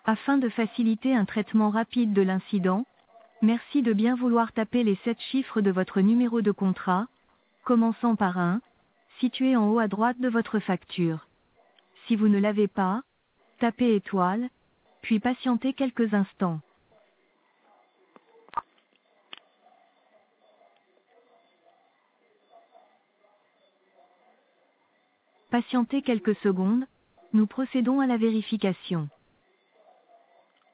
Afin de faciliter un traitement rapide de l'incident, merci de bien vouloir taper les 7 chiffres de votre numéro de contrat, commençant par 1, situé en haut à droite de votre facture. Si vous ne l'avez pas, tapez étoile, puis patientez quelques instants. Patientez quelques secondes, nous procédons à la vérification.